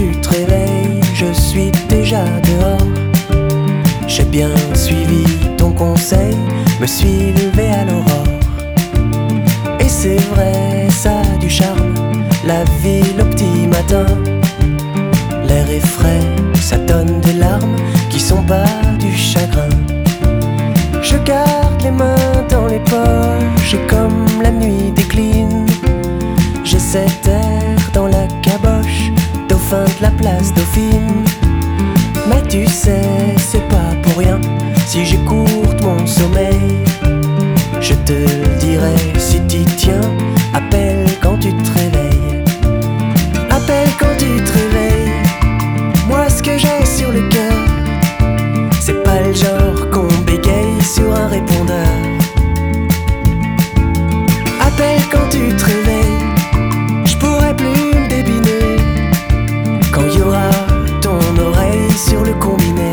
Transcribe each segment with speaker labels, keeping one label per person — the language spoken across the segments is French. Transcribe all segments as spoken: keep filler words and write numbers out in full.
Speaker 1: tu te réveilles, je suis déjà dehors. J'ai bien suivi ton conseil, me suis levé à l'aurore. Et c'est vrai, ça a du charme, la ville au petit matin. L'air est frais, ça donne des larmes qui sont pas du chagrin. Je garde les mains dans les poches et comme la nuit décline, j'ai cet air dans la caboche, dauphin de la place Dauphine. Mais tu sais, c'est pas pour rien si j'écoute mon sommeil. Je te le dirai si t'y tiens, appelle quand tu te réveilles. Appelle quand tu te réveilles. Moi ce que j'ai sur le cœur, c'est pas le genre qu'on bégaye sur un répondeur. Appelle quand tu te réveilles, je pourrai plus me débiner quand y aura ton oreille sur le combiné.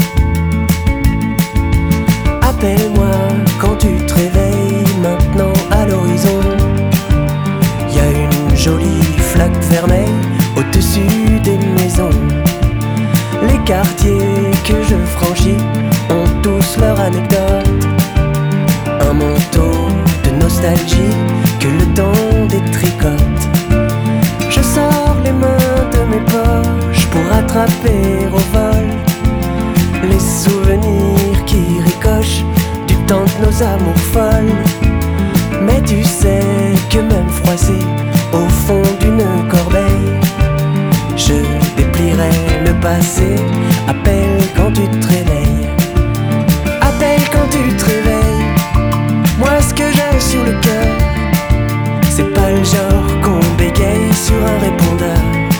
Speaker 1: Appelle-moi quand tu te réveilles, maintenant à l'horizon. Y a une jolie flaque vermeille au-dessus des maisons. Les quartiers que je franchis ont tous leur anecdote. Un manteau de nostalgie que le temps détricote. Je sors les mains de mes poches pour attraper au vol les souvenirs qui ricochent du temps de nos amours folles. Mais tu sais que même froissé au fond d'une corbeille, je déplierai le passé. Appelle quand tu te réveilles. Appelle quand tu te réveilles. Moi ce que j'ai sur le cœur, c'est pas le genre qu'on bégaye sur un répondeur.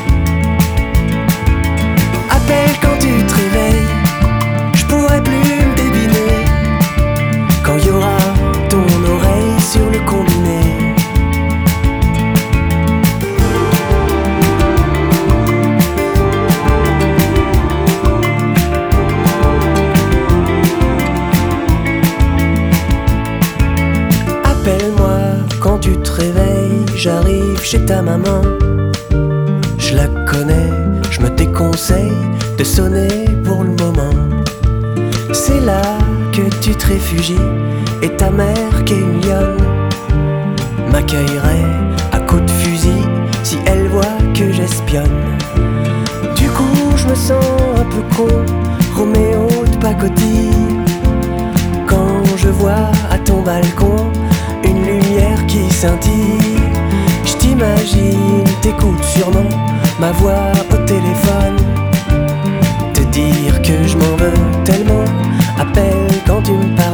Speaker 1: Appelle quand tu te réveilles, je pourrai plus me débiner quand y aura ton oreille sur le combiné. Appelle-moi quand tu te réveilles, j'arrive chez ta maman. Je la connais, je me déconseille de sonner pour le moment. C'est là que tu te réfugies et ta mère qui est une lionne m'accueillerait à coups de fusil si elle voit que j'espionne. Du coup je me sens un peu con, Roméo de pacotille, quand je vois à ton balcon une lumière qui scintille. Je t'imagine, t'écoutes sûrement ma voix au téléphone, te dire que je m'en veux tellement. Appelle quand tu me parles.